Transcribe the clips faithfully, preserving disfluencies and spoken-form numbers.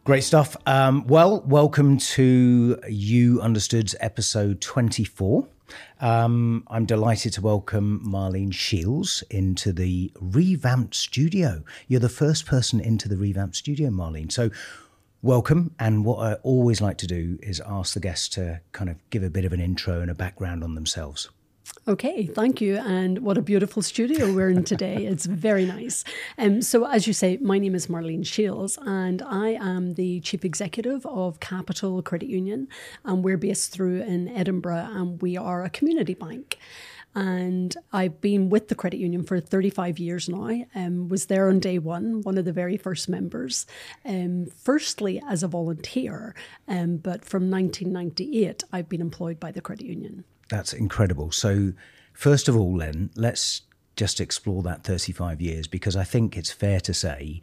Great stuff. Um, well, welcome to You Understood's episode twenty-four. Um, I'm delighted to welcome Marlene Shields into the revamped studio. You're the first person into the revamped studio, Marlene. So welcome. And what I always like to do is ask the guests to kind of give a bit of an intro and a background on themselves. Okay, thank you. And what a beautiful studio we're in today. It's very nice. Um, so as you say, my name is Marlene Shields and I am the Chief Executive of Capital Credit Union. And we're based through in Edinburgh and we are a community bank. And I've been with the credit union for thirty-five years now. Um, was there on day one, one of the very first members. Um, firstly as a volunteer, um, but from nineteen ninety-eight, I've been employed by the credit union. That's incredible. So first of all, then, let's just explore that thirty-five years, because I think it's fair to say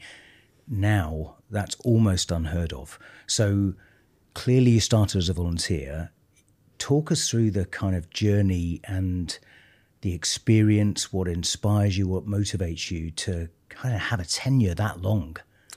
now that's almost unheard of. So clearly you started as a volunteer. Talk us through the kind of journey and the experience, what inspires you, what motivates you to kind of have a tenure that long.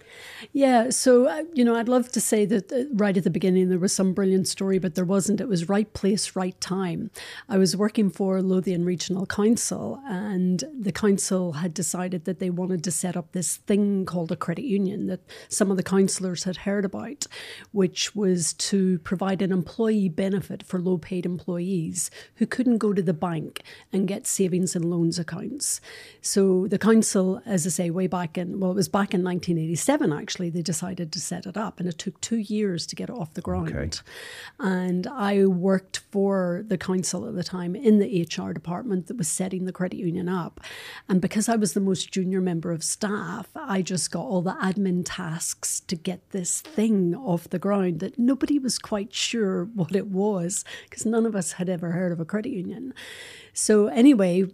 Yeah, so, uh, you know, I'd love to say that uh, right at the beginning there was some brilliant story, but there wasn't. It was right place, right time. I was working for Lothian Regional Council and the council had decided that they wanted to set up this thing called a credit union that some of the councillors had heard about, which was to provide an employee benefit for low-paid employees who couldn't go to the bank and get savings and loans accounts. So the council, as I say, way back in, well, it was back in nineteen eighty-seven, actually. Actually, they decided to set it up and it took two years to get it off the ground. Okay. And I worked for the council at the time in the H R department that was setting the credit union up. And because I was the most junior member of staff, I just got all the admin tasks to get this thing off the ground that nobody was quite sure what it was because none of us had ever heard of a credit union. So anyway,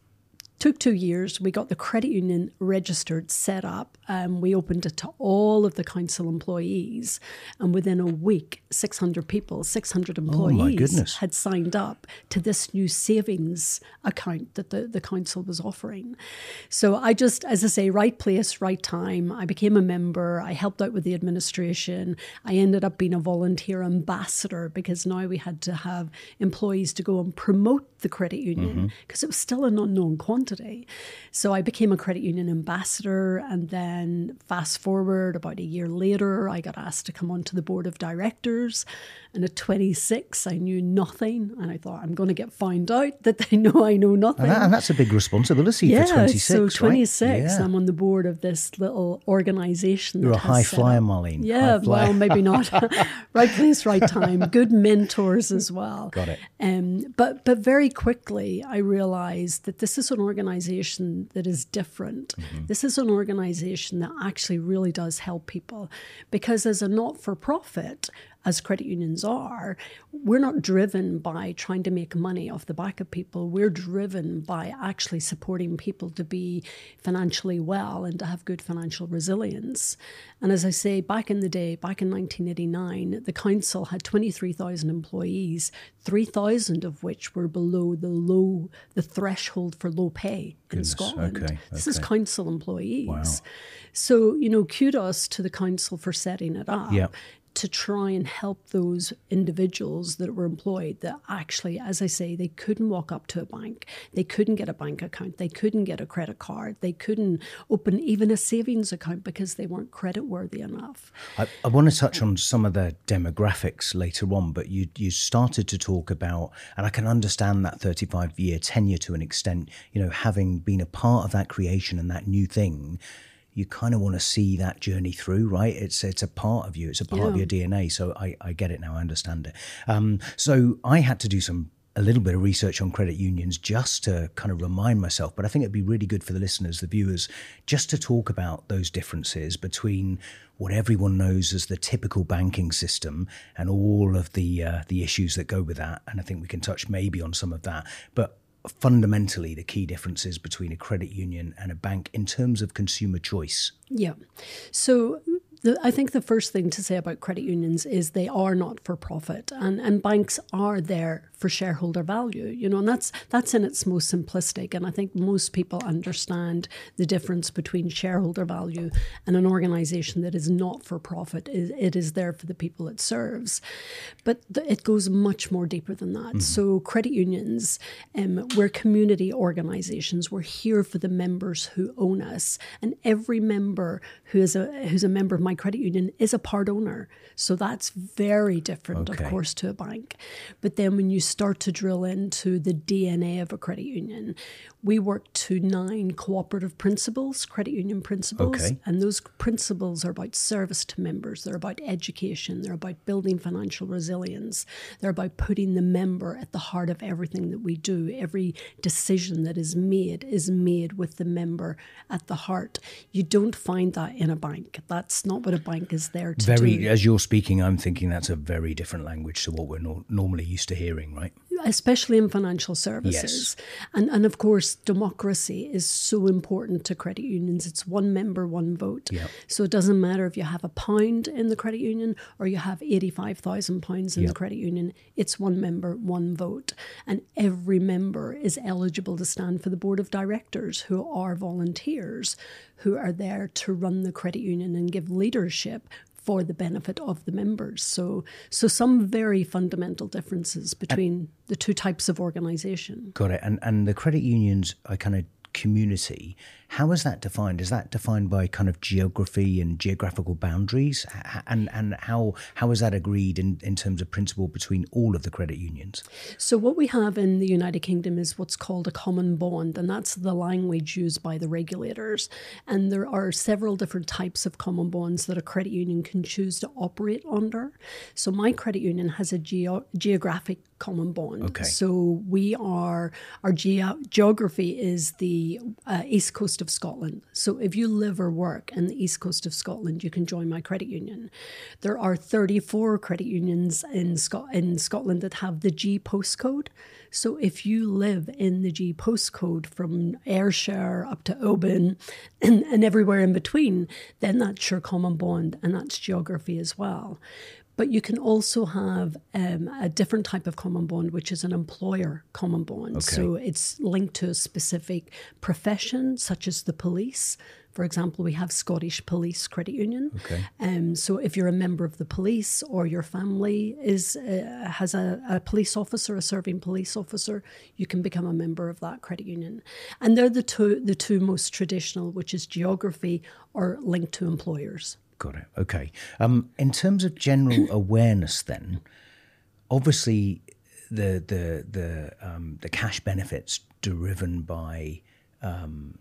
took two years. We got the credit union registered, set up. Um, we opened it to all of the council employees. And within a week, six hundred people, six hundred employees oh had signed up to this new savings account that the, the council was offering. So I just, as I say, right place, right time. I became a member. I helped out with the administration. I ended up being a volunteer ambassador because now we had to have employees to go and promote the credit union because mm-hmm. it was still an unknown quantity. So I became a credit union ambassador, and then fast forward about a year later, I got asked to come onto the board of directors. And at twenty-six, I knew nothing, and I thought I'm going to get found out that they know I know nothing. And, that, and that's a big responsibility yeah, for twenty-six, so twenty-six, right? Yeah. I'm on the board of this little organisation. You're that a high flyer, up. Marlene. Yeah, well, maybe not. Right place, right time. Good mentors as well. Got it. Um, but but very quickly, I realised that this is an organisation that is different. Mm-hmm. This is an organisation that actually really does help people, because as a not-for-profit, as credit unions are, we're not driven by trying to make money off the back of people. We're driven by actually supporting people to be financially well and to have good financial resilience. And as I say, back in the day, back in nineteen eighty-nine, the council had twenty-three thousand employees, three thousand of which were below the low, the threshold for low pay Goodness, in Scotland. Okay, this okay. is council employees. Wow. So, you know, kudos to the council for setting it up. Yep. To try and help those individuals that were employed that actually, as I say, they couldn't walk up to a bank. They couldn't get a bank account. They couldn't get a credit card. They couldn't open even a savings account because they weren't credit worthy enough. I, I want to touch on some of the demographics later on, but you you started to talk about, and I can understand that thirty-five year tenure to an extent, you know, having been a part of that creation and that new thing. You kind of want to see that journey through, right? It's it's a part of you. It's a part yeah. of your D N A. So I, I get it now. I understand it. Um, so I had to do some a little bit of research on credit unions just to kind of remind myself. But I think it'd be really good for the listeners, the viewers, just to talk about those differences between what everyone knows as the typical banking system and all of the uh, the issues that go with that. And I think we can touch maybe on some of that. But fundamentally the key differences between a credit union and a bank in terms of consumer choice. Yeah. So The, I think the first thing to say about credit unions is they are not for profit, and, and banks are there for shareholder value, you know, and that's that's in its most simplistic. And I think most people understand the difference between shareholder value and an organization that is not for profit. It, it is there for the people it serves. But the, it goes much more deeper than that. Mm-hmm. So credit unions, um, we're community organizations. We're here for the members who own us. And every member who is a who's a member of my credit union is a part owner. So that's very different, okay. of course, to a bank. But then when you start to drill into the D N A of a credit union, we work to nine cooperative principles, credit union principles. Okay. And those principles are about service to members. They're about education. They're about building financial resilience. They're about putting the member at the heart of everything that we do. Every decision that is made is made with the member at the heart. You don't find that in a bank. That's not what a bank is there to very, do. As you're speaking, I'm thinking that's a very different language to what we're no- normally used to hearing, right? Especially in financial services. Yes. And, and of course, democracy is so important to credit unions. It's one member, one vote. Yep. So it doesn't matter if you have a pound in the credit union or you have eighty-five thousand pounds in yep. the credit union. It's one member, one vote. And every member is eligible to stand for the board of directors, who are volunteers, who are there to run the credit union and give leadership for the benefit of the members. So so some very fundamental differences between and, the two types of organisation. Got it. And and the credit unions are kind of community. How is that defined? Is that defined by kind of geography and geographical boundaries? And and how how is that agreed in, in terms of principle between all of the credit unions? So what we have in the United Kingdom is what's called a common bond, and that's the language used by the regulators. And there are several different types of common bonds that a credit union can choose to operate under. So my credit union has a geo- geographic common bond. Okay. So we are, our ge- geography is the uh, east coast of Scotland. So if you live or work in the east coast of Scotland, you can join my credit union. There are thirty-four credit unions in, Scot- in Scotland that have the G postcode. So if you live in the G postcode from Ayrshire up to Oban and, and everywhere in between, then that's your common bond, and that's geography as well. But you can also have um, a different type of common bond, which is an employer common bond. Okay. So it's linked to a specific profession, such as the police. For example, we have Scottish Police Credit Union. Okay. Um, so if you're a member of the police, or your family is uh, has a, a police officer, a serving police officer, you can become a member of that credit union. And they're the two the two most traditional, which is geography or linked to employers. Got it. Okay. Um, in terms of general awareness, then, obviously, the the the um, the cash benefits driven by um,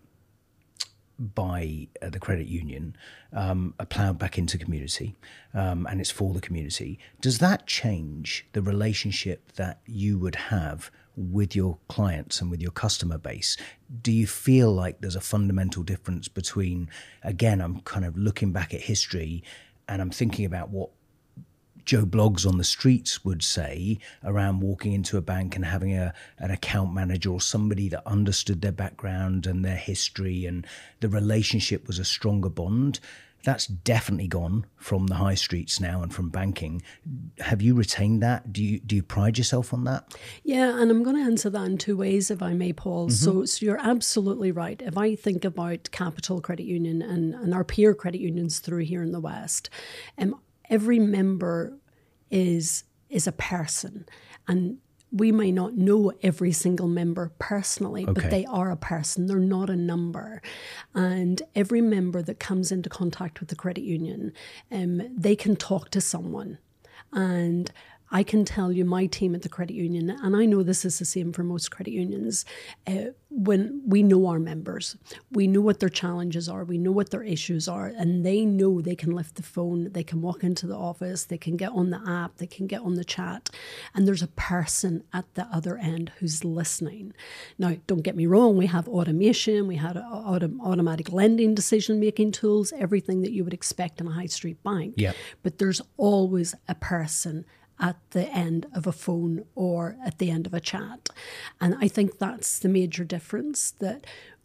by uh, the credit union um, are ploughed back into community, um, and it's for the community. Does that change the relationship that you would have with your clients and with your customer base? Do you feel like there's a fundamental difference between, again, I'm kind of looking back at history and I'm thinking about what Joe Bloggs on the streets would say around walking into a bank and having a an account manager or somebody that understood their background and their history, and the relationship was a stronger bond? That's definitely gone from the high streets now and from banking. Have you retained that? Do you do you pride yourself on that? Yeah, and I'm going to answer that in two ways, if I may, Paul. Mm-hmm. So, so you're absolutely right. If I think about Capital Credit Union and, and our peer credit unions through here in the West, um, every member is is a person, and we may not know every single member personally, okay. but they are a person. They're not a number. And every member that comes into contact with the credit union, um, they can talk to someone. And I can tell you, my team at the credit union, and I know this is the same for most credit unions, uh, when we know our members, we know what their challenges are, we know what their issues are, and they know they can lift the phone, they can walk into the office, they can get on the app, they can get on the chat, and there's a person at the other end who's listening. Now, don't get me wrong, we have automation, we have autom- automatic lending decision-making tools, everything that you would expect in a high street bank, yep. But there's always a person at the end of a phone or at the end of a chat. And I think that's the major difference, that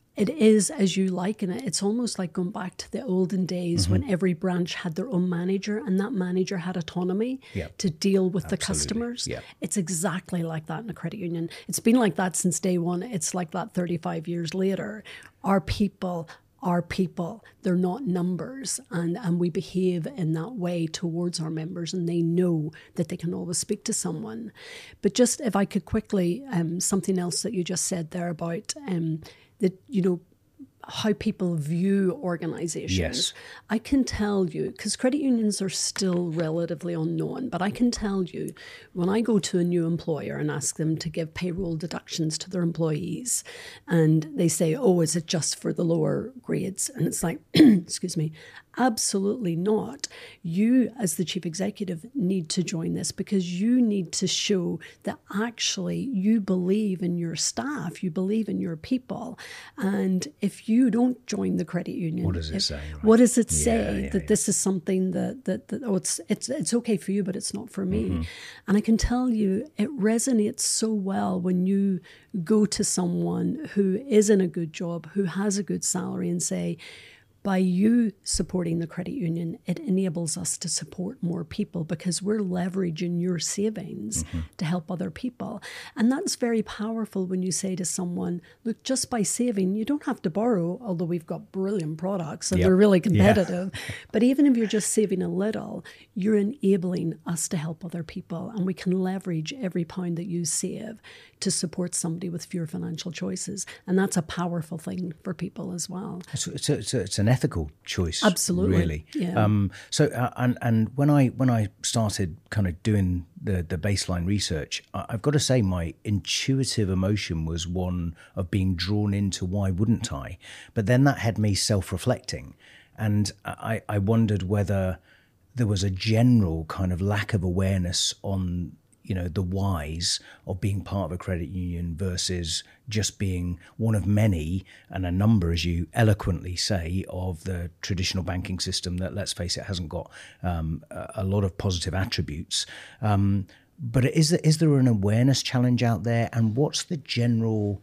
it is, as you liken it, it's almost like going back to the olden days mm-hmm. when every branch had their own manager and that manager had autonomy yep. to deal with Absolutely. the customers. Yep. It's exactly like that in a credit union. It's been like that since day one. It's like that thirty-five years later. Our people are people. They're not numbers. And, and we behave in that way towards our members, and they know that they can always speak to someone. But just if I could quickly, um, something else that you just said there about um, that, you know, how people view organizations. Yes. I can tell you, because credit unions are still relatively unknown, but I can tell you when I go to a new employer and ask them to give payroll deductions to their employees, and they say, oh, is it just for the lower grades? And it's like, excuse me, absolutely not. You, as the chief executive, need to join this because you need to show that actually you believe in your staff, you believe in your people. And if you don't join the credit union, what does it if, say? Right? What does it say yeah, yeah, that yeah. this is something that, that, that oh, it's, it's, it's okay for you, but it's not for me. Mm-hmm. And I can tell you, it resonates so well when you go to someone who is in a good job, who has a good salary, and say, by you supporting the credit union, it enables us to support more people because we're leveraging your savings mm-hmm. to help other people. And that's very powerful when you say to someone, look, just by saving, you don't have to borrow, although we've got brilliant products and yep. they're really competitive. Yeah. But even if you're just saving a little, you're enabling us to help other people. And we can leverage every pound that you save to support somebody with fewer financial choices. And that's a powerful thing for people as well. It's, it's, a, it's, a, it's an ethical choice. Absolutely. Really. Yeah. Um, so, uh, and, and when I when I started kind of doing the, the baseline research, I've got to say my intuitive emotion was one of being drawn into why wouldn't I? But then that had me self-reflecting. And I, I wondered whether there was a general kind of lack of awareness on you know, the whys of being part of a credit union versus just being one of many and a number, as you eloquently say, of the traditional banking system that, let's face it, hasn't got um, a lot of positive attributes. Um, but is there, is there an awareness challenge out there? And what's the general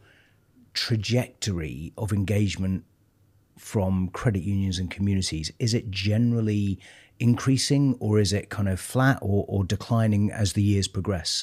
trajectory of engagement from credit unions and communities? Is it generally increasing, or is it kind of flat or, or declining as the years progress?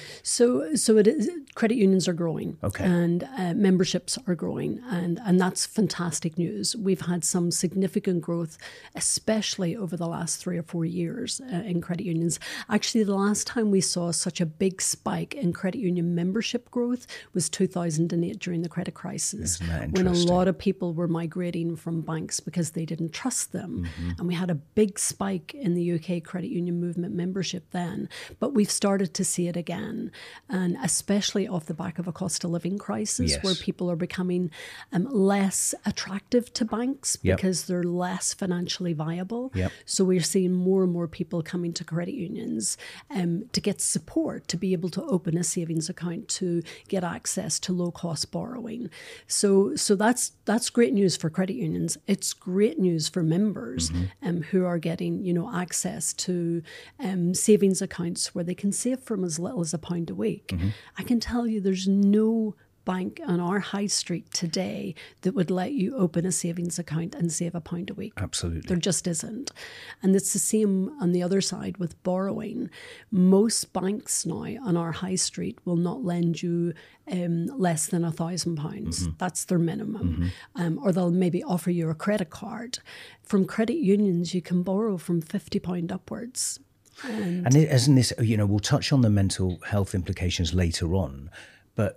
So, so it is. Credit unions are growing, okay, and uh, memberships are growing, and and that's fantastic news. We've had some significant growth, especially over the last three or four years uh, in credit unions. Actually, the last time we saw such a big spike in credit union membership growth was two thousand eight during the credit crisis, when a lot of people were migrating from banks because they didn't trust them, mm-hmm. and we had a big spike in the U K credit union movement membership then. But we've started to see it again, and especially off the back of a cost of living crisis, yes. where people are becoming um, less attractive to banks yep. because they're less financially viable. Yep. So we're seeing more and more people coming to credit unions um, to get support, to be able to open a savings account, to get access to low cost borrowing. So so that's that's great news for credit unions. It's great news for members mm-hmm. um, who are getting you know access to um, savings accounts where they can save from as little as a pound a week. Mm-hmm. I can tell you there's no bank on our high street today that would let you open a savings account and save a pound a week. Absolutely. There just isn't. And it's the same on the other side with borrowing. Most banks now on our high street will not lend you um, less than a thousand pounds. Mm-hmm. That's their minimum. Mm-hmm. Um, or they'll maybe offer you a credit card. From credit unions, you can borrow from fifty pounds upwards. And, and isn't this, you know, we'll touch on the mental health implications later on, but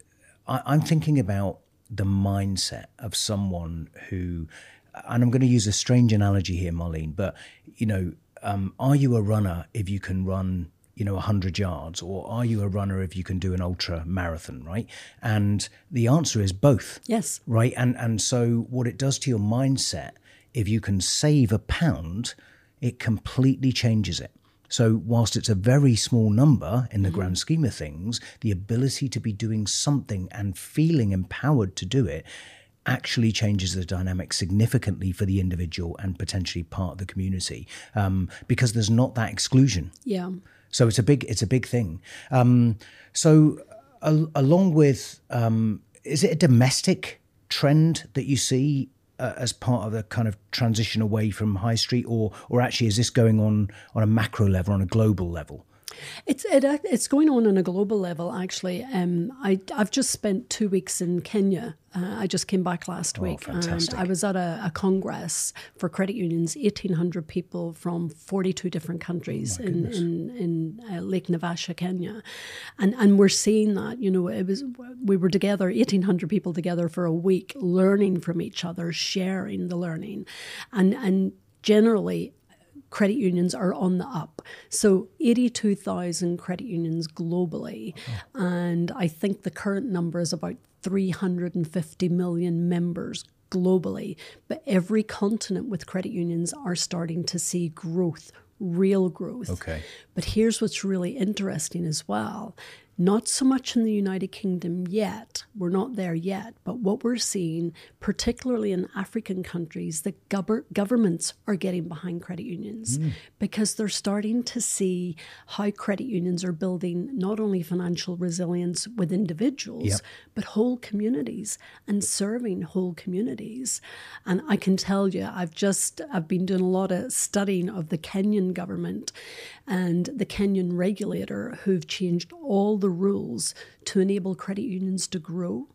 I, I'm thinking about the mindset of someone who, and I'm going to use a strange analogy here, Marlene, but, you know, um, are you a runner if you can run, you know, one hundred yards, or are you a runner if you can do an ultra marathon, right? And the answer is both. Yes. Right. And, and so what it does to your mindset, if you can save a pound, it completely changes it. So whilst it's a very small number in the mm-hmm. grand scheme of things, the ability to be doing something and feeling empowered to do it actually changes the dynamic significantly for the individual and potentially part of the community, um, because there's not that exclusion. Yeah. So it's a big, it's a big thing. Um, so al- along with, um, is it a domestic trend that you see uh, as part of the kind of transition away from high street, or or actually is this going on on a macro level, on a global level? It's it, it's going on on a global level, actually. Um, I, I've just spent two weeks in Kenya. Uh, I just came back last Oh, week. fantastic. And I was at a, a congress for credit unions, eighteen hundred people from forty-two different countries Oh, in, in, in uh, Lake Naivasha, Kenya. And and we're seeing that, you know, it was we were together, eighteen hundred people together for a week, learning from each other, sharing the learning. And, and generally, credit unions are on the up. So eighty-two thousand credit unions globally. Oh. And I think the current number is about three hundred fifty million members globally. But every continent with credit unions are starting to see growth, real growth. Okay. But here's what's really interesting as well. Not so much in the United Kingdom yet. We're not there yet. But what we're seeing, particularly in African countries, that gov- governments are getting behind credit unions mm. because they're starting to see how credit unions are building not only financial resilience with individuals, yep. but whole communities and serving whole communities. And I can tell you, I've just, I've been doing a lot of studying of the Kenyan government and the Kenyan regulator who've changed all the rules to enable credit unions to grow.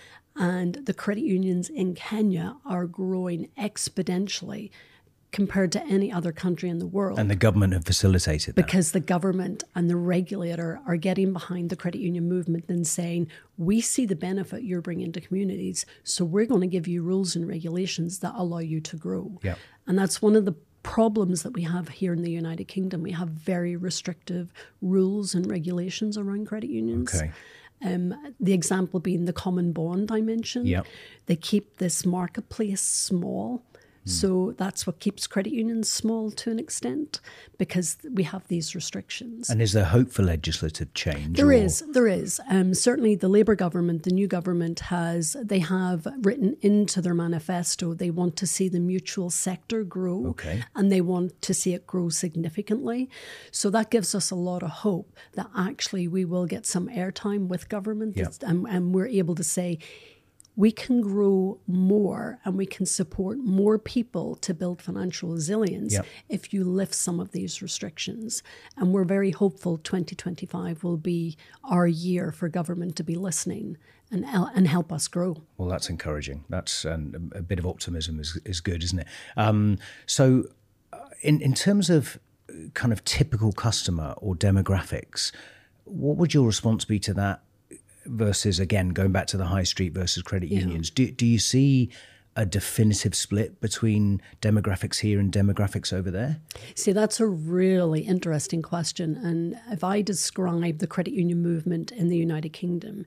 And the credit unions in Kenya are growing exponentially compared to any other country in the world. And the government have facilitated that. Because the government and the regulator are getting behind the credit union movement and saying, we see the benefit you're bringing to communities, so we're going to give you rules and regulations that allow you to grow. Yep. And that's one of the problems that we have here in the United Kingdom. We have very restrictive rules and regulations around credit unions. Okay. Um, the example being the common bond I mentioned. Yep. They keep this marketplace small. So that's what keeps credit unions small to an extent, because we have these restrictions. And is there hope for legislative change? There or? is, there is. Um, certainly the Labour government, the new government has, they have written into their manifesto, they want to see the mutual sector grow. Okay. And they want to see it grow significantly. So that gives us a lot of hope that actually we will get some airtime with government. Yep. and, and we're able to say, we can grow more and we can support more people to build financial resilience yep. if you lift some of these restrictions. And we're very hopeful twenty twenty-five will be our year for government to be listening and and help us grow. Well, that's encouraging. That's um, a bit of optimism is is good, isn't it? Um, so in, in terms of kind of typical customer or demographics, what would your response be to that? Versus, again, going back to the high street versus credit yeah. unions, do do you see a definitive split between demographics here and demographics over there? See, that's a really interesting question. And if I describe the credit union movement in the United Kingdom,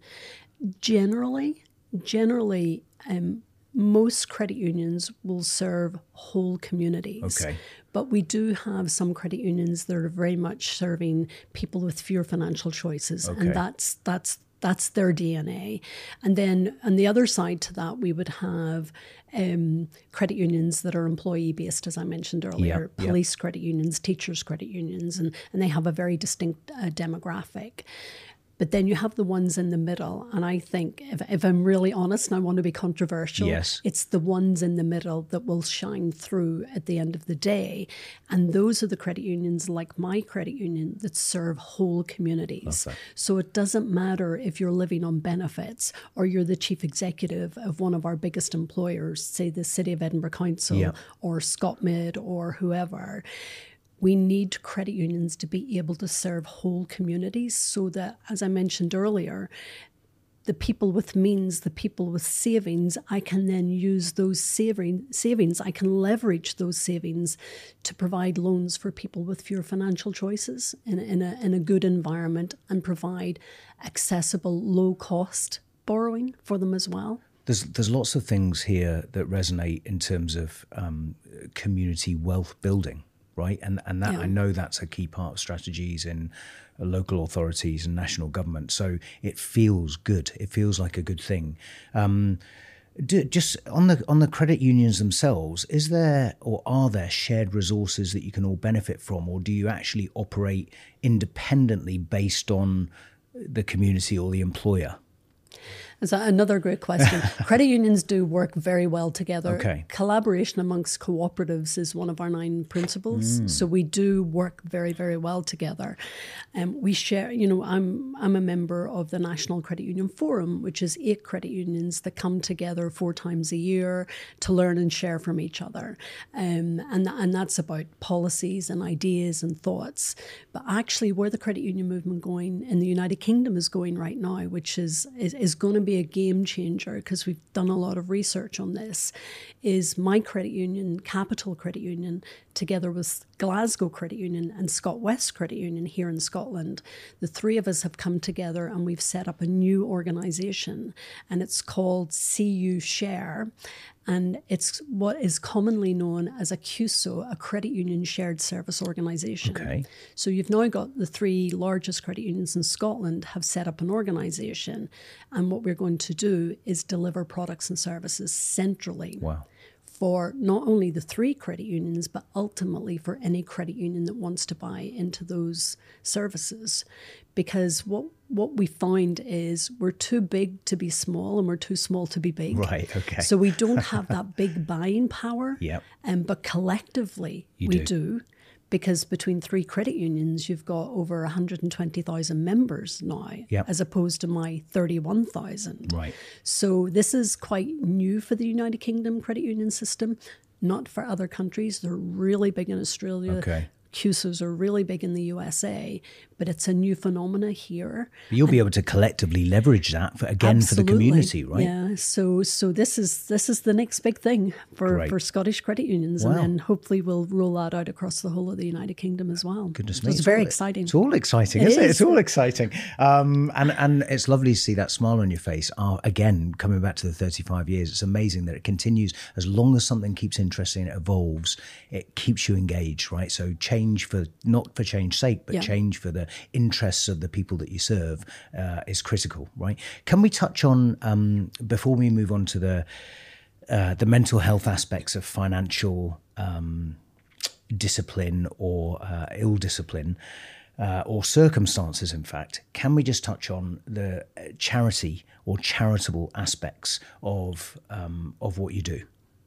generally, generally, um, most credit unions will serve whole communities. Okay. But we do have some credit unions that are very much serving people with fewer financial choices. Okay. And that's that's That's their D N A. And then on the other side to that, we would have um, credit unions that are employee-based, as I mentioned earlier, yep, yep. police credit unions, teachers' credit unions, and, and they have a very distinct uh, demographic. But then you have the ones in the middle. And I think, if, if I'm really honest and I want to be controversial, yes. it's the ones in the middle that will shine through at the end of the day. And those are the credit unions like my credit union that serve whole communities. So it doesn't matter if you're living on benefits or you're the chief executive of one of our biggest employers, say the City of Edinburgh Council yeah. or ScotMid or whoever. We need credit unions to be able to serve whole communities so that, as I mentioned earlier, the people with means, the people with savings, I can then use those saving, savings, I can leverage those savings to provide loans for people with fewer financial choices in, in, a, in a good environment and provide accessible, low-cost borrowing for them as well. There's there's lots of things here that resonate in terms of um, community wealth building. Right, and and that yeah. I know that's a key part of strategies in uh, local authorities and national government. So it feels good. It feels like a good thing. Um, do, just on the on the credit unions themselves, is there or are there shared resources that you can all benefit from, or do you actually operate independently based on the community or the employer? That's another great question. Credit unions do work very well together. Okay. Collaboration amongst cooperatives is one of our nine principles. Mm. So we do work very, very well together. And um, we share, you know, I'm I'm a member of the National Credit Union Forum, which is eight credit unions that come together four times a year to learn and share from each other. Um, and, and that's about policies and ideas and thoughts. But actually where the credit union movement going in the United Kingdom is going right now, which is, is, is going to be a game changer because we've done a lot of research on this, is my credit union, Capital Credit Union, together with Glasgow Credit Union and Scott West Credit Union here in Scotland. The three of us have come together and we've set up a new organisation, and it's called C U Share. And it's what is commonly known as a C U S O, a Credit Union Shared Service Organisation. Okay. So you've now got the three largest credit unions in Scotland have set up an organisation. And what we're going to do is deliver products and services centrally. Wow. For not only the three credit unions, but ultimately for any credit union that wants to buy into those services. Because what what we find is we're too big to be small and we're too small to be big. Right, okay. So we don't have that big buying power. Yep. Um, but collectively You we do. do. Because between three credit unions, you've got over one hundred twenty thousand members now, Yep. as opposed to my thirty-one thousand. Right. So this is quite new for the United Kingdom credit union system, not for other countries. They're really big in Australia. Okay. C U S Os are really big in the U S A, but it's a new phenomena here. You'll be able to collectively leverage that for, again Absolutely. for the community, right? Yeah. So so this is this is the next big thing for, Great. for Scottish credit unions, Wow. and then hopefully we'll roll that out across the whole of the United Kingdom as well. Goodness So me. it's very all, exciting. It's all exciting, It isn't it? is. It's all exciting. Um, and, and it's lovely to see that smile on your face. Uh, again, coming back to the thirty-five years, it's amazing that it continues. As long as something keeps interesting, it evolves, it keeps you engaged, right? So change for, not for change's sake, but Yeah. change for the interests of the people that you serve uh, is critical, right? Can we touch on, um, before we move on to the uh, the mental health aspects of financial um, discipline or uh, ill discipline, uh, or circumstances, in fact, can we just touch on the charity or charitable aspects of um, of what you do?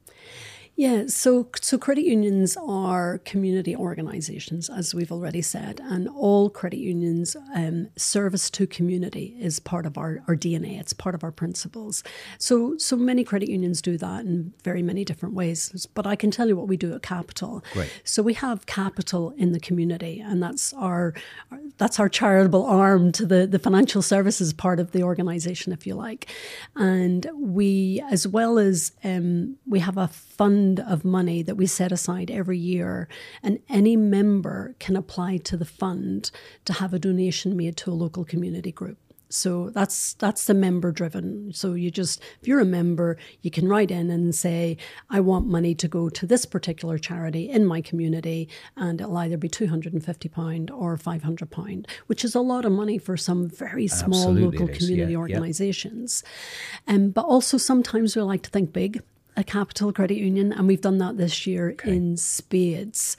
Yeah, so so credit unions are community organisations, as we've already said, and all credit unions, um, service to community is part of our, our D N A. It's part of our principles. So so many credit unions do that in very many different ways. But I can tell you what we do at Capital. Great. So we have Capital in the community, and that's our that's our charitable arm to the, the financial services part of the organisation, if you like. And we, as well as um, we have a fund of money that we set aside every year, and any member can apply to the fund to have a donation made to a local community group. So that's that's the member driven. So you just, if you're a member, you can write in and say, I want money to go to this particular charity in my community, and it'll either be two hundred fifty pounds or five hundred pounds, which is a lot of money for some very small Absolutely local it is. community Yeah, yeah. organisations. Um, but also sometimes we like to think big. A Capital Credit Union, and we've done that this year Okay. in spades.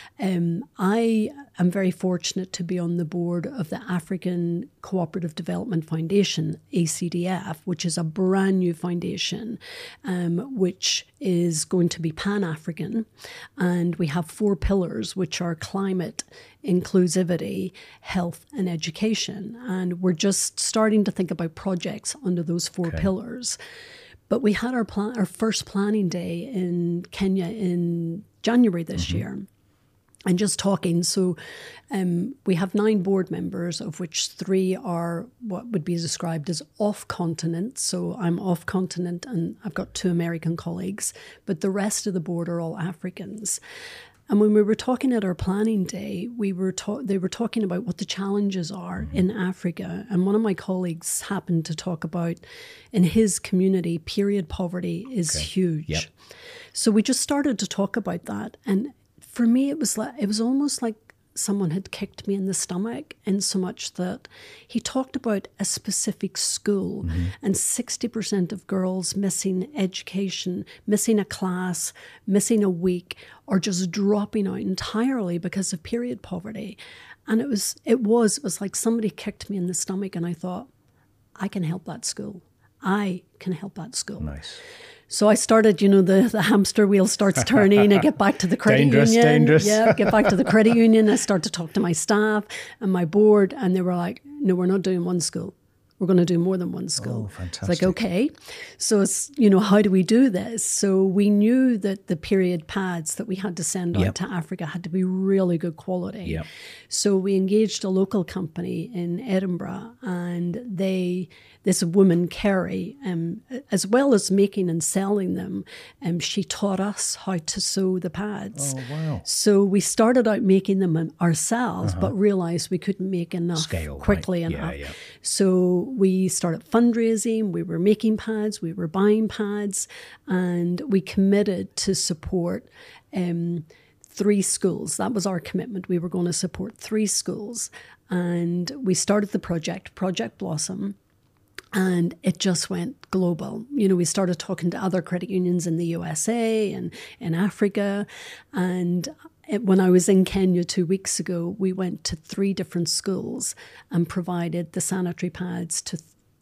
Um, I am very fortunate to be on the board of the African Cooperative Development Foundation, A C D F, which is a brand new foundation, um, which is going to be Pan-African. And we have four pillars, which are climate, inclusivity, health, and education. And we're just starting to think about projects under those four Okay. pillars. But we had our plan, our first planning day in Kenya in January this Mm-hmm. year. And just talking, so um, we have nine board members, of which three are what would be described as off-continent. So I'm off-continent and I've got two American colleagues, but the rest of the board are all Africans. And when we were talking at our planning day, we were ta- they were talking about what the challenges are mm-hmm. in Africa. And one of my colleagues happened to talk about, in his community, period poverty is Okay. huge. Yep. So we just started to talk about that. And for me, it was like it was almost like someone had kicked me in the stomach, in so much that he talked about a specific school mm-hmm. and sixty percent of girls missing education, missing a class, missing a week, or just dropping out entirely because of period poverty. And it was, it was, it was like somebody kicked me in the stomach, and I thought, I can help that school. I can help that school. Nice. So I started, you know, the, the hamster wheel starts turning. I get back to the credit dangerous, union. Dangerous, Yeah, get back to the credit union. I start to talk to my staff and my board, and they were like, no, we're not doing one school. We're going to do more than one school. Oh, fantastic. It's like, okay. So it's, you know, how do we do this? So we knew that the period pads that we had to send out Yep. to Africa had to be really good quality. Yep. So we engaged a local company in Edinburgh, and they, this woman, Kerry, um, as well as making and selling them, um, she taught us how to sew the pads. Oh, wow. So we started out making them ourselves, uh-huh. but realized we couldn't make enough Scale, quickly right? enough. Yeah, yeah. So we started fundraising, we were making pads, we were buying pads, and we committed to support um, three schools. That was our commitment. We were going to support three schools. And we started the project, Project Blossom, and it just went global. You know, we started talking to other credit unions in the U S A and in Africa. And it, when I was in Kenya two weeks ago, we went to three different schools and provided the sanitary pads to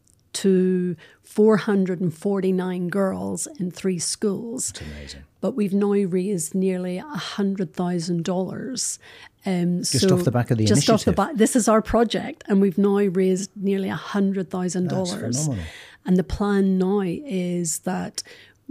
to four hundred forty-nine girls in three schools. That's amazing. But we've now raised nearly one hundred thousand dollars. Um, just so off the back of the just initiative. Off the back, this is our project, and we've now raised nearly one hundred thousand dollars. That's phenomenal. And the plan now is that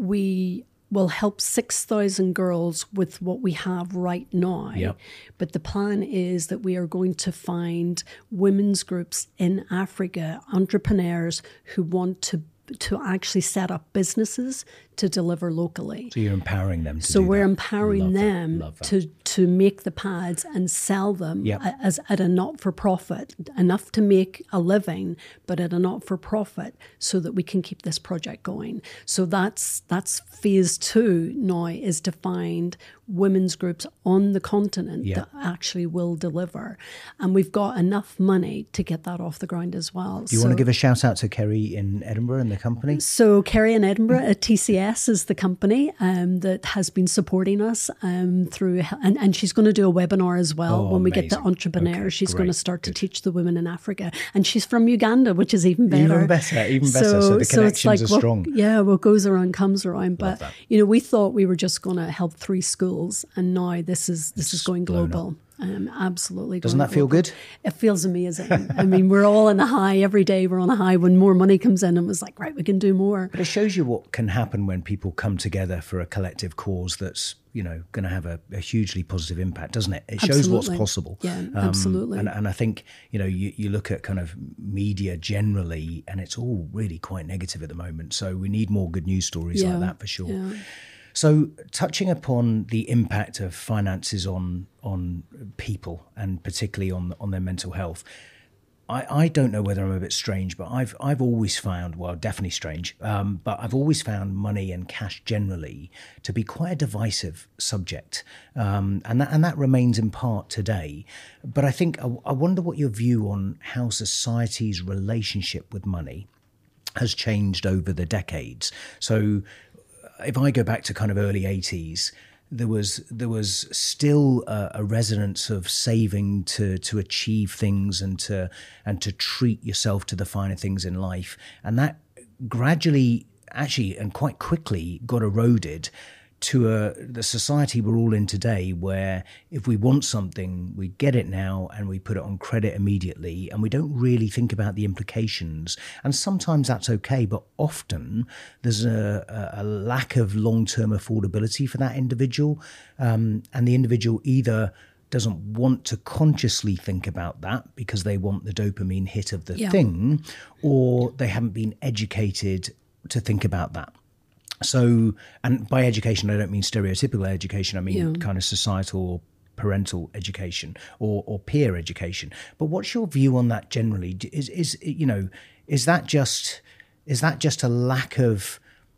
we will help six thousand girls with what we have right now. Yep. But the plan is that we are going to find women's groups in Africa, entrepreneurs who want to to actually set up businesses to deliver locally. So you're empowering them to So do we're that. empowering Love them that. Love that. to to make the pads and sell them Yep. a- as at a not-for-profit, enough to make a living, but at a not-for-profit, so that we can keep this project going. So that's that's phase two now, is to find women's groups on the continent Yep. that actually will deliver. And we've got enough money to get that off the ground as well. Do you want to give a shout out to Kerry in Edinburgh and the company? So Kerry in Edinburgh at T C S is the company um, that has been supporting us um, through, and, and she's going to do a webinar as well Oh, when we get the amazing. entrepreneurs. Okay, she's great, going to start good. to teach the women in Africa, and she's from Uganda, which is even better. Even better, even better. So the it's connections like are what- strong. Yeah, what goes around comes around. Love But that. you know, we thought we were just going to help three schools, and now this is this It's is going blown global. Um, absolutely. Doesn't going that feel global. good? It feels amazing. I mean, we're all on a high every day. We're on a high when more money comes in, and was like, right, we can do more. But it shows you what can happen when people come together for a collective cause that's, you know, going to have a, a hugely positive impact, doesn't it? It shows Absolutely. what's possible. Yeah, Um, absolutely. And, and I think, you know, you, you look at kind of media generally, and it's all really quite negative at the moment. So we need more good news stories Yeah, like that for sure. yeah. So, touching upon the impact of finances on on people, and particularly on on their mental health, I, I don't know whether I'm a bit strange, but I've I've always found, well, definitely strange, um, but I've always found money and cash generally to be quite a divisive subject, um, and that and that remains in part today. But I think I, I wonder what your view on how society's relationship with money has changed over the decades. So, if I go back to kind of early eighties, there was there was still a, a resonance of saving to to achieve things and to and to treat yourself to the finer things in life, and that gradually, actually, and quite quickly, got eroded to a, the society we're all in today, where if we want something, we get it now and we put it on credit immediately, and we don't really think about the implications. And sometimes that's okay, but often there's a, a lack of long-term affordability for that individual, um, and the individual either doesn't want to consciously think about that because they want the dopamine hit of the Yeah. thing, or they haven't been educated to think about that. So, and by education, I don't mean stereotypical education. I mean Yeah. kind of societal or parental education, or, or peer education. But what's your view on that generally? Is is you know is that just is that just a lack of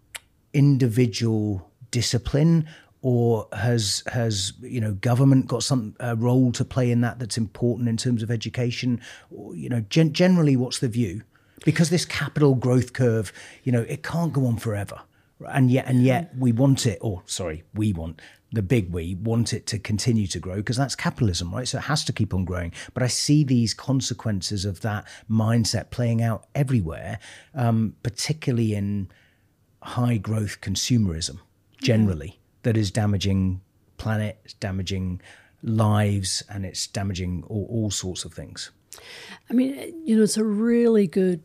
individual discipline, or has has you know government got some uh, role to play in that that's important in terms of education? Or, you know, gen- generally, what's the view? Because this capital growth curve, you know, it can't go on forever. And yet, and yet, we want it. Or sorry, we want the big we, want it to continue to grow because that's capitalism, right? So it has to keep on growing. But I see these consequences of that mindset playing out everywhere, um, particularly in high growth consumerism generally, yeah. that is damaging planet, it's damaging lives, and it's damaging all, all sorts of things. I mean, you know, it's a really good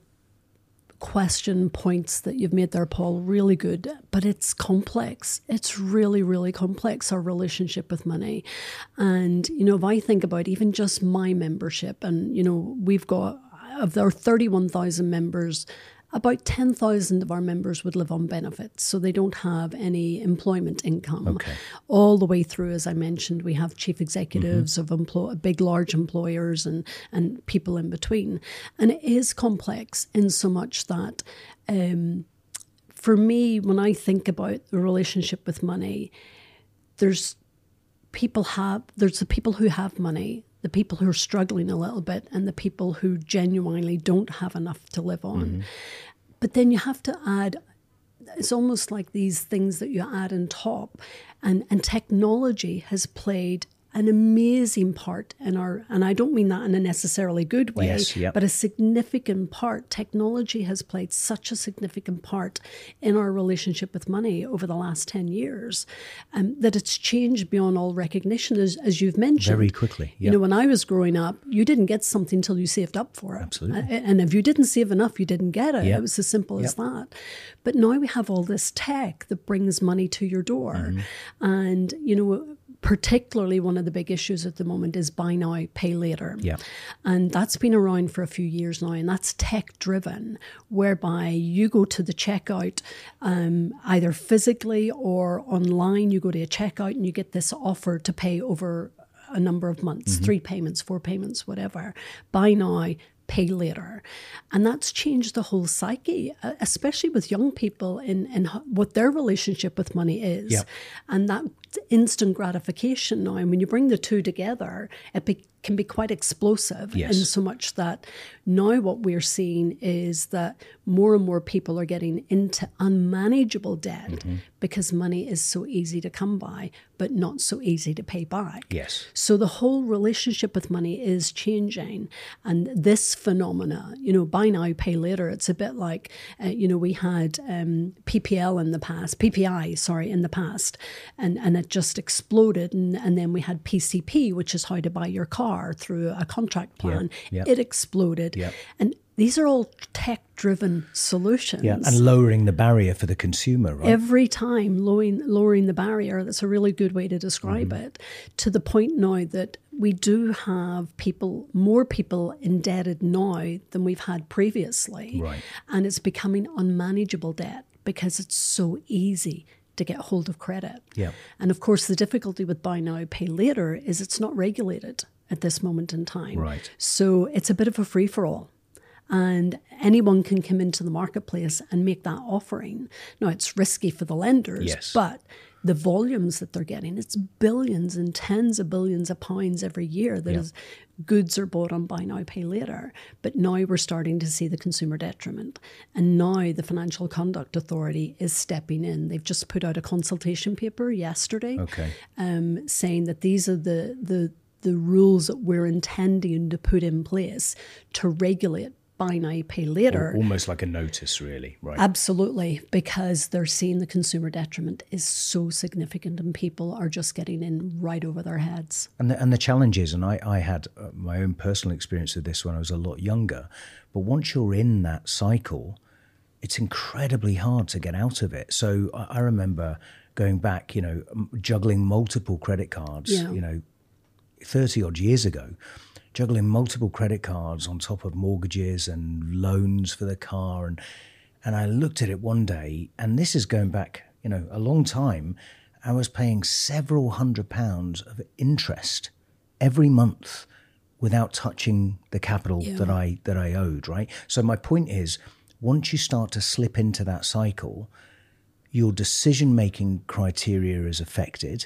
question points that you've made there, Paul, really good, but it's complex. It's really, really complex, our relationship with money. And, you know, if I think about even just my membership, and, you know, we've got, of our thirty-one thousand members, about ten thousand of our members would live on benefits, so they don't have any employment income. Okay. All the way through, as I mentioned, we have chief executives mm-hmm. of employ- big, large employers and, and people in between. And it is complex in so much that, um, for me, when I think about the relationship with money, there's people have there's the people who have money, the people who are struggling a little bit, and the people who genuinely don't have enough to live on. Mm-hmm. But then you have to add, it's almost like these things that you add on top. And, and technology has played an amazing part in our, and I don't mean that in a necessarily good way, yes, yep. but a significant part. Technology has played such a significant part in our relationship with money over the last ten years, um, that it's changed beyond all recognition, as, as you've mentioned. Very quickly. Yep. You know, when I was growing up, you didn't get something until you saved up for it. Absolutely. And if you didn't save enough, you didn't get it. Yep. It was as simple yep. as that. But now we have all this tech that brings money to your door. Mm-hmm. And, you know, particularly one of the big issues at the moment is buy now, pay later. Yeah. And that's been around for a few years now, and that's tech driven, whereby you go to the checkout um, either physically or online. You go to a checkout and you get this offer to pay over a number of months, mm-hmm. three payments, four payments, whatever. Buy now, pay later. And that's changed the whole psyche, especially with young people in, in what their relationship with money is. Yep. And that instant gratification now, and when you bring the two together, it be, can be quite explosive. Yes. In so much that now what we're seeing is that more and more people are getting into unmanageable debt mm-hmm. because money is so easy to come by, but not so easy to pay back. Yes. So the whole relationship with money is changing. And this phenomena, you know, buy now, pay later, it's a bit like, uh, you know, we had um, P P L in the past, P P I, sorry, in the past, and, and it just exploded. And, and then we had P C P, which is how to buy your car through a contract plan. Yep, yep. It exploded. Yep. And these are all tech-driven solutions. Yeah, and lowering the barrier for the consumer, right? Every time lowering, lowering the barrier, that's a really good way to describe mm-hmm. it, to the point now that we do have people, more people indebted now than we've had previously. Right. And it's becoming unmanageable debt because it's so easy to get hold of credit. Yeah. And of course, the difficulty with buy now, pay later is it's not regulated at this moment in time. Right. So it's a bit of a free-for-all. And anyone can come into the marketplace and make that offering. Now, it's risky for the lenders, yes. but the volumes that they're getting, it's billions and tens of billions of pounds every year that yeah. is goods are bought on buy now, pay later. But now we're starting to see the consumer detriment. And now the Financial Conduct Authority is stepping in. They've just put out a consultation paper yesterday okay. um, saying that these are the, the, the rules that we're intending to put in place to regulate buy now, pay later. Almost like a notice, really, right? Absolutely, because they're seeing the consumer detriment is so significant and people are just getting in right over their heads. And the, and the challenge is, and I, I had my own personal experience of this when I was a lot younger, but once you're in that cycle, it's incredibly hard to get out of it. So I, I remember going back, you know, juggling multiple credit cards, yeah. you know, thirty odd years ago, juggling multiple credit cards on top of mortgages and loans for the car. And and I looked at it one day, and this is going back, you know, a long time. I was paying several hundred pounds of interest every month without touching the capital yeah. that I that I owed, right? So my point is, once you start to slip into that cycle, your decision-making criteria is affected,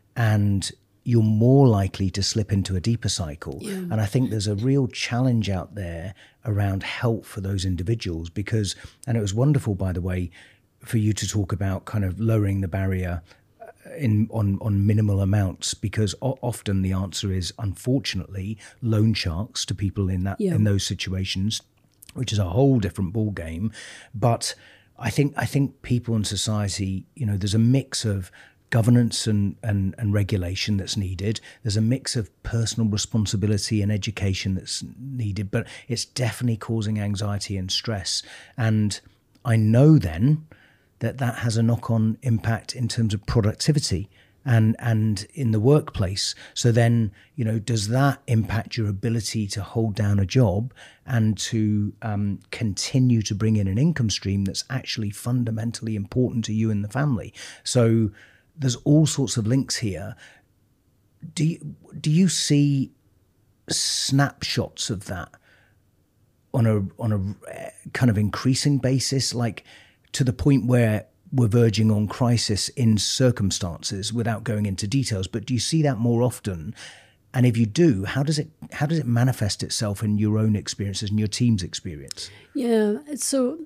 and you're more likely to slip into a deeper cycle. Yeah. And I think there's a real challenge out there around help for those individuals because, and it was wonderful, by the way, for you to talk about kind of lowering the barrier in on, on minimal amounts? Because o- often the answer is, unfortunately, loan sharks to people in that Yeah. in those situations, which is a whole different ball game. But I think I think people in society, you know, there's a mix of governance and, and, and regulation that's needed. There's a mix of personal responsibility and education that's needed, but it's definitely causing anxiety and stress. And I know then that that has a knock-on impact in terms of productivity and and in the workplace. So then, you know, does that impact your ability to hold down a job and to um, continue to bring in an income stream that's actually fundamentally important to you and the family? So there's all sorts of links here. Do you, do you see snapshots of that on a on a kind of increasing basis, like to the point where we're verging on crisis in circumstances, without going into details? But do you see that more often? And if you do, how does it how does it manifest itself in your own experiences and your team's experience? Yeah. So,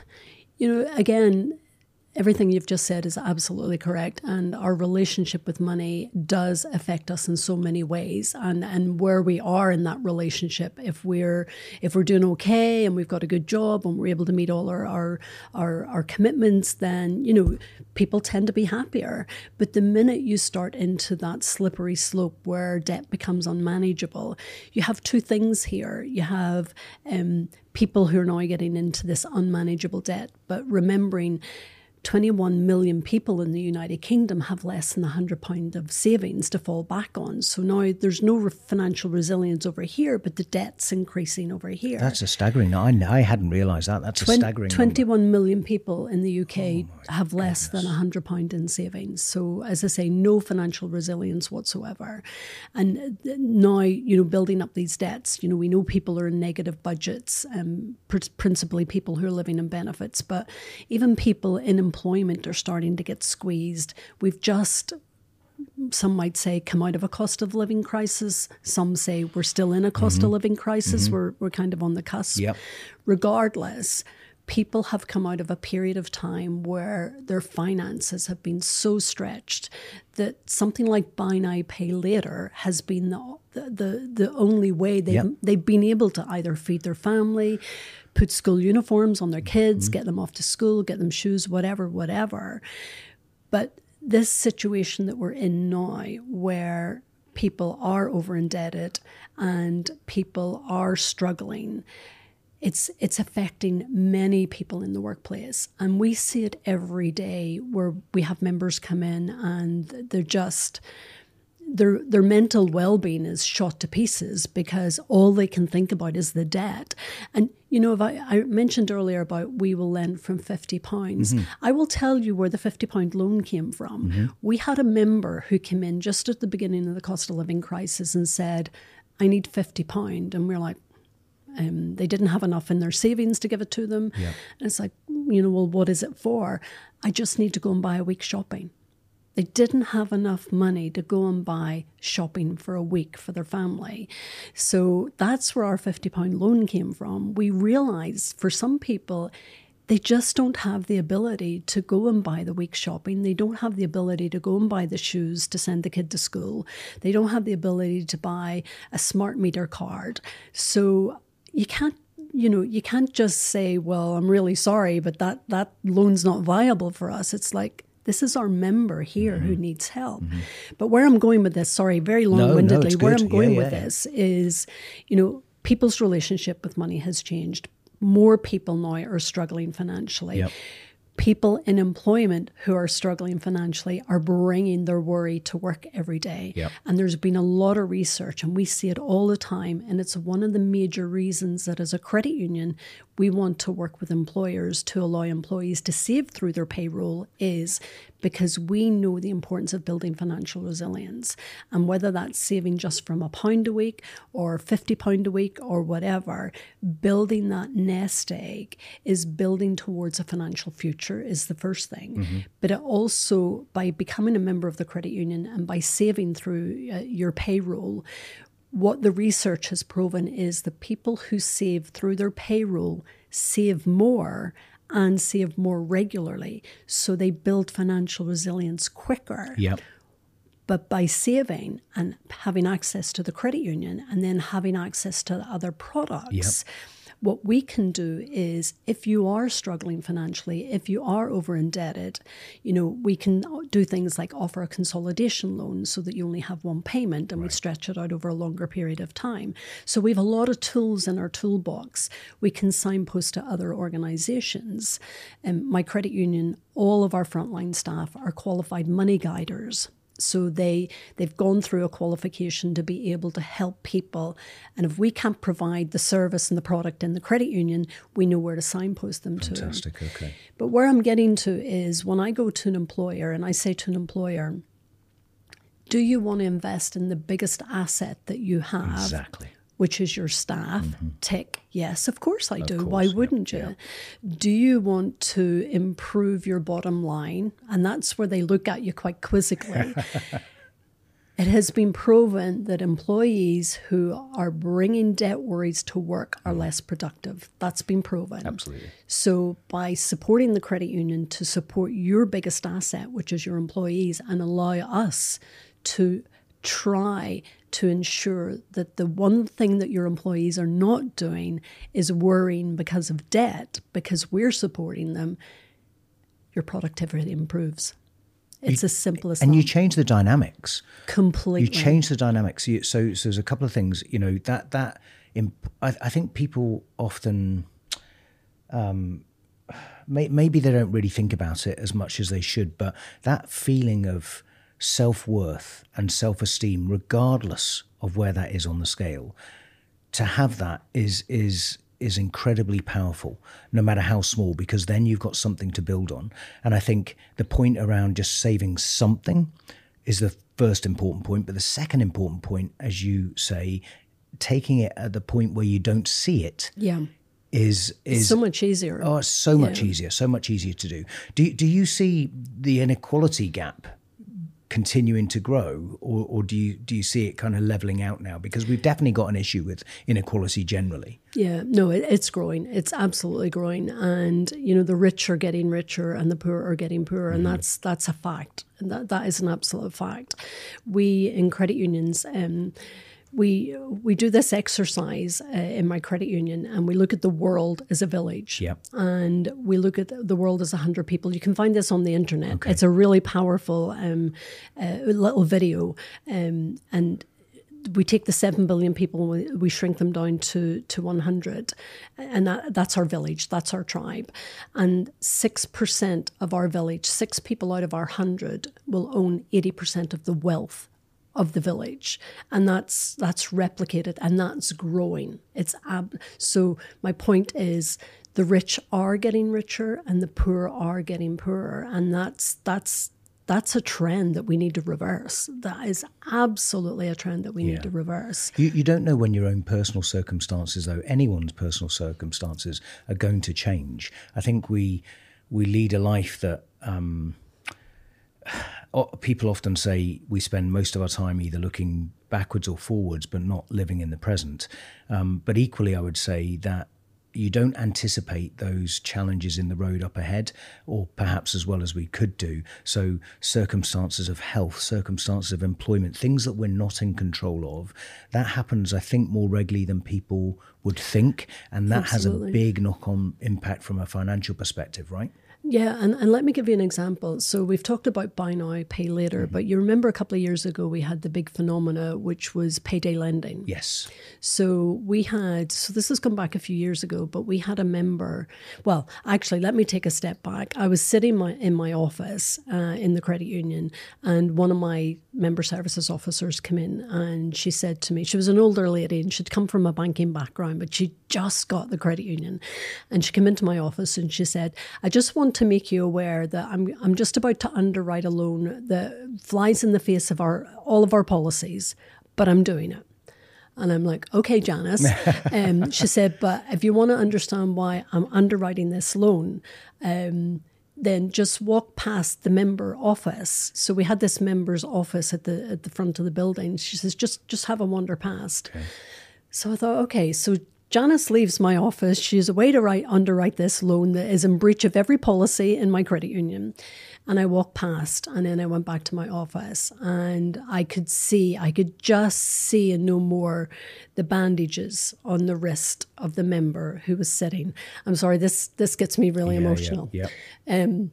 you know, again, everything you've just said is absolutely correct. And our relationship with money does affect us in so many ways. And and where we are in that relationship, if we're if we're doing okay and we've got a good job and we're able to meet all our our our, our commitments, then, you know, people tend to be happier. But the minute you start into that slippery slope where debt becomes unmanageable, you have two things here. You have um, people who are now getting into this unmanageable debt, but remembering twenty-one million people in the United Kingdom have less than one hundred pounds of savings to fall back on. So now there's no financial resilience over here, but the debt's increasing over here. That's a staggering. I, I hadn't realised that. That's a Twen- staggering twenty-one number. million people in the U K oh have less goodness. than one hundred pounds in savings. So as I say, no financial resilience whatsoever. And now, you know, building up these debts, you know, we know people are in negative budgets, um, pr- principally people who are living in benefits, but even people in employment are starting to get squeezed. We've just, some might say, come out of a cost of living crisis. Some say we're still in a cost mm-hmm. of living crisis. Mm-hmm. We're we're kind of on the cusp. Yep. Regardless, people have come out of a period of time where their finances have been so stretched that something like buy now, pay later has been the the the, the only way they've, yep. they've been able to either feed their family, put school uniforms on their kids, mm-hmm. get them off to school, get them shoes, whatever, whatever. But this situation that we're in now, where people are over indebted and people are struggling, it's it's affecting many people in the workplace. And we see it every day where we have members come in and they're just... Their their mental well-being is shot to pieces because all they can think about is the debt. And, you know, if I, I mentioned earlier about we will lend from fifty pounds. Mm-hmm. I will tell you where the fifty pound loan came from. Mm-hmm. We had a member who came in just at the beginning of the cost of living crisis and said, I need fifty pounds. And we're like, um, they didn't have enough in their savings to give it to them. Yeah. And it's like, you know, well, what is it for? I just need to go and buy a week's shopping. They didn't have enough money to go and buy shopping for a week for their family. So that's where our fifty pound loan came from. We realised for some people, they just don't have the ability to go and buy the week's shopping. They don't have the ability to go and buy the shoes to send the kid to school. They don't have the ability to buy a smart meter card. So you can't You know, you can't just say, well, I'm really sorry, but that, that loan's not viable for us. It's like, this is our member here mm-hmm. who needs help. Mm-hmm. But where I'm going with this, sorry, very long-windedly, no, no, where I'm going yeah, with yeah. this is, you know, people's relationship with money has changed. More people now are struggling financially. Yep. People in employment who are struggling financially are bringing their worry to work every day. Yep. And there's been a lot of research, and we see it all the time. And it's one of the major reasons that as a credit union, we want to work with employers to allow employees to save through their payroll is because we know the importance of building financial resilience. And whether that's saving just from a pound a week or fifty pounds a week or whatever, building that nest egg is building towards a financial future is the first thing. Mm-hmm. But it also, by becoming a member of the credit union and by saving through uh, your payroll, what the research has proven is the people who save through their payroll save more and save more regularly. So they build financial resilience quicker. Yep. But by saving and having access to the credit union and then having access to other products, Yep. what we can do is, if you are struggling financially, if you are over indebted, you know, we can do things like offer a consolidation loan so that you only have one payment, and right. we stretch it out over a longer period of time. So we have a lot of tools in our toolbox. We can signpost to other organizations. And my credit union, all of our frontline staff are qualified money guiders. So they, they've gone through a qualification to be able to help people. And if we can't provide the service and the product in the credit union, we know where to signpost them to. Fantastic, okay. But where I'm getting to is when I go to an employer and I say to an employer, do you want to invest in the biggest asset that you have? Exactly. Which is your staff. Mm-hmm. Tick. Yes, of course I do. Course, Why wouldn't yeah, you? Yeah. Do you want to improve your bottom line? And that's where they look at you quite quizzically. It has been proven that employees who are bringing debt worries to work are less productive. That's been proven. Absolutely. So by supporting the credit union to support your biggest asset, which is your employees, and allow us to try to ensure that the one thing that your employees are not doing is worrying because of debt, because we're supporting them, your productivity improves. It's you, as simple as and that. And you change the dynamics. Completely. You change the dynamics. You, so, so there's a couple of things, you know, that, that imp- I, I think people often, um, may, maybe they don't really think about it as much as they should, but that feeling of self-worth and self-esteem, regardless of where that is on the scale, to have that is is is incredibly powerful, no matter how small, because then you've got something to build on. And I think the point around just saving something is the first important point, but the second important point, as you say, taking it at the point where you don't see it. Yeah. Is is so much easier. Oh, it's so much yeah. easier, so much easier to do. Do do you see the inequality gap continuing to grow, or, or do you do you see it kind of leveling out now? Because we've definitely got an issue with inequality generally. Yeah, no, it, it's growing. It's absolutely growing, and you know the rich are getting richer and the poor are getting poorer, mm-hmm. and that's that's a fact. And that that is an absolute fact. We in credit unions, um, we we do this exercise uh, in my credit union, and we look at the world as a village. Yep. And we look at the world as a hundred people. You can find this on the internet. Okay. It's a really powerful um, uh, little video, um, and we take the seven billion people and we, we shrink them down to, to one hundred. And that, that's our village, that's our tribe. And six percent of our village, six people out of our one hundred will own eighty percent of the wealth of the village, and that's that's replicated and that's growing. It's ab- so my point is the rich are getting richer and the poor are getting poorer, and that's that's that's a trend that we need to reverse. That is absolutely a trend that we yeah. need to reverse. You, you don't know when your own personal circumstances, though, anyone's personal circumstances are going to change. I think we we lead a life that um, people often say we spend most of our time either looking backwards or forwards, but not living in the present. Um, but equally, I would say that you don't anticipate those challenges in the road up ahead, or perhaps as well as we could do. So circumstances of health, circumstances of employment, things that we're not in control of, that happens, I think, more regularly than people would think. And that Absolutely. has a big knock-on impact from a financial perspective, right? Yeah, and, and let me give you an example. So we've talked about buy now, pay later, mm-hmm. but you remember a couple of years ago we had the big phenomena, which was payday lending. Yes. So we had, so this has come back a few years ago, but we had a member, well, actually, let me take a step back. I was sitting my, in my office uh, in the credit union, and one of my member services officers came in, and she said to me, she was an older lady and she'd come from a banking background, but she just got the credit union. And she came into my office and she said, I just want to make you aware that I'm I'm just about to underwrite a loan that flies in the face of our all of our policies, but I'm doing it. And I'm like, okay, Janice. um, she said, but if you want to understand why I'm underwriting this loan, um, then just walk past the member office. So we had this member's office at the at the front of the building. She says, just just have a wander past. Okay. So I thought, okay, so Janice leaves my office. She's away to write, underwrite this loan that is in breach of every policy in my credit union. And I walked past, and then I went back to my office, and I could see, I could just see and no more the bandages on the wrist of the member who was sitting. I'm sorry, this this gets me really yeah, emotional. Yeah, yeah. Um,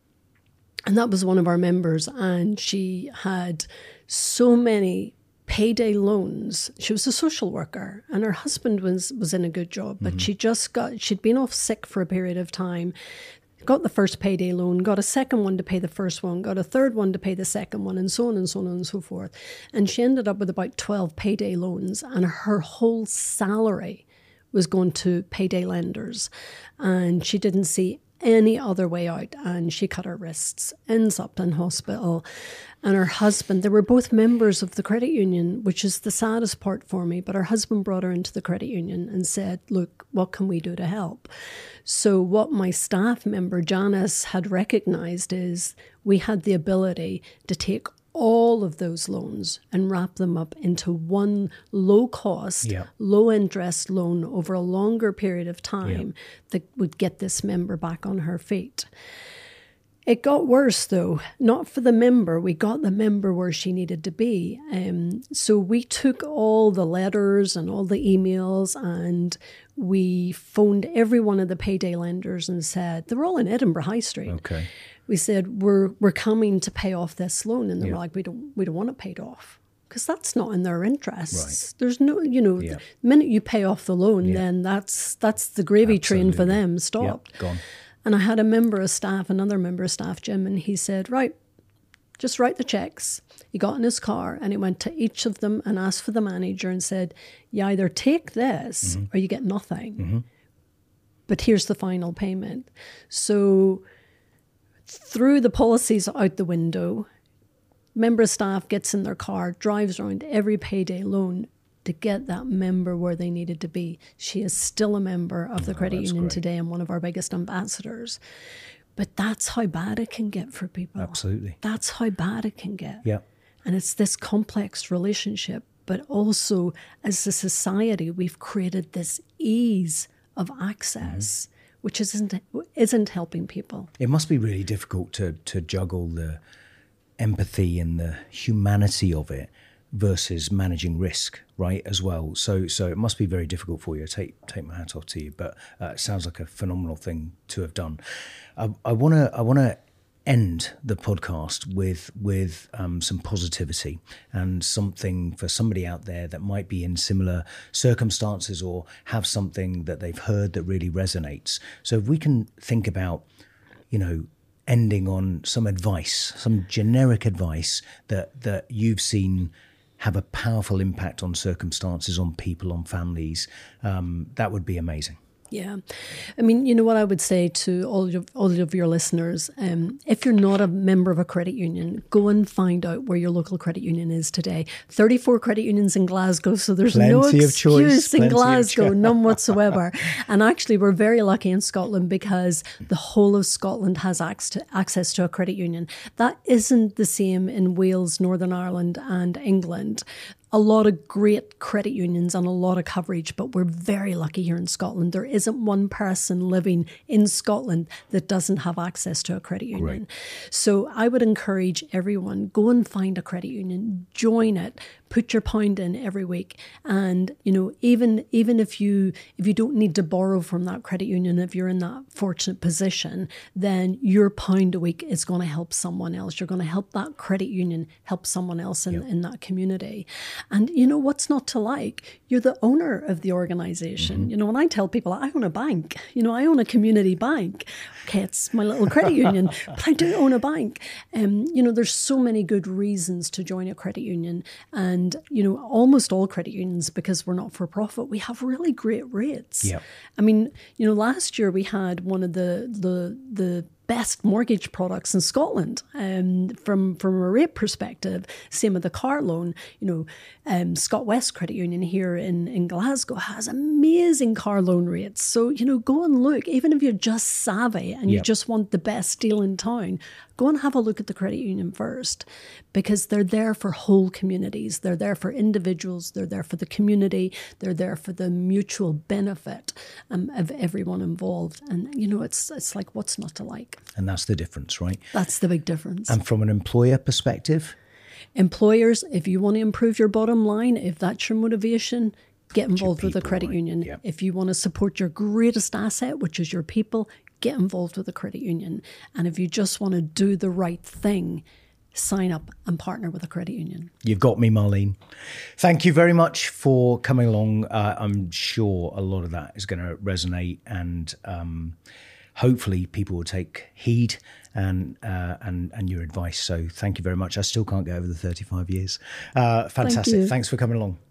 and that was one of our members, and she had so many payday loans. She was a social worker, and her husband was was in a good job, but mm-hmm. she just got, she'd been off sick for a period of time, got the first payday loan, got a second one to pay the first one, got a third one to pay the second one, and so on and so on and so forth. And she ended up with about twelve payday loans, and her whole salary was going to payday lenders. And she didn't see any other way out, and she cut her wrists, ends up in hospital. And her husband, they were both members of the credit union, which is the saddest part for me, but her husband brought her into the credit union and said, look, what can we do to help? So what my staff member Janice had recognised is we had the ability to take all of those loans and wrap them up into one low cost, yeah. low interest loan over a longer period of time yeah. that would get this member back on her feet. It got worse though, not for the member. We got the member where she needed to be. Um, so we took all the letters and all the emails, and we phoned every one of the payday lenders and said, they were all in Edinburgh High Street. Okay. We said, we're we're coming to pay off this loan. And they yeah. were like, we don't we don't want it paid off, because that's not in their interests. Right. There's no, you know, yeah. the minute you pay off the loan, yeah. then that's that's the gravy Absolutely. train for them stopped. Yeah, gone. And I had a member of staff, another member of staff, Jim, and he said, right, just write the checks. He got in his car and he went to each of them and asked for the manager and said, you either take this mm-hmm. or you get nothing. Mm-hmm. But here's the final payment. So threw the policies out the window. Member of staff gets in their car, drives around every payday loan to get that member where they needed to be. She is still a member of the oh, credit union great. today and one of our biggest ambassadors. But that's how bad it can get for people. Absolutely. That's how bad it can get. Yeah. And it's this complex relationship, but also as a society, we've created this ease of access, mm-hmm. which isn't isn't helping people. It must be really difficult to to juggle the empathy and the humanity of it versus managing risk, right, as well. So so it must be very difficult for you. Take take my hat off to you, but uh, it sounds like a phenomenal thing to have done. I want to I want to end the podcast with with um, some positivity and something for somebody out there that might be in similar circumstances or have something that they've heard that really resonates. So if we can think about, you know, ending on some advice, some generic advice that that you've seen have a powerful impact on circumstances, on people, on families, um, that would be amazing. Yeah. I mean, you know what I would say to all of, all of your listeners, um, if you're not a member of a credit union, go and find out where your local credit union is today. thirty-four credit unions in Glasgow, so there's Plenty no excuse of choice. in Plenty Glasgow, of none whatsoever. And actually, we're very lucky in Scotland because the whole of Scotland has access to, access to a credit union. That isn't the same in Wales, Northern Ireland and England. A lot of great credit unions and a lot of coverage, but we're very lucky here in Scotland. There isn't one person living in Scotland that doesn't have access to a credit union. Right. So I would encourage everyone, go and find a credit union, join it, put your pound in every week. And, you know, even even if you if you don't need to borrow from that credit union, if you're in that fortunate position, then your pound a week is going to help someone else. You're going to help that credit union help someone else in, yep. in that community. And you know, what's not to like? You're the owner of the organization. Mm-hmm. You know, when I tell people I own a bank, you know, I own a community bank. Okay, it's my little credit union, but I do own a bank. Um, you know, there's so many good reasons to join a credit union. And, you know, almost all credit unions, because we're not for profit, we have really great rates. Yep. I mean, you know, last year we had one of the the the best mortgage products in Scotland um, from, from a rate perspective. Same with the car loan. You know, um, Scott West Credit Union here in, in Glasgow has amazing car loan rates. So, you know, go and look. Even if you're just savvy and you Yep. just want the best deal in town, go and have a look at the credit union first, because they're there for whole communities. They're there for individuals. They're there for the community. They're there for the mutual benefit um, of everyone involved. And, you know, it's it's like, what's not to like? And that's the difference, right? That's the big difference. And from an employer perspective, Employers, if you want to improve your bottom line, if that's your motivation, get involved with a people, credit right? union. Yeah. If you want to support your greatest asset, which is your people, get involved with a credit union. And if you just want to do the right thing, sign up and partner with a credit union. you've got me, Marlene. Thank you very much for coming along. Uh, I'm sure a lot of that is going to resonate, and um, hopefully people will take heed and uh, and and your advice. So thank you very much. I still can't get over the thirty-five years. Uh, fantastic. you. Thanks for coming along.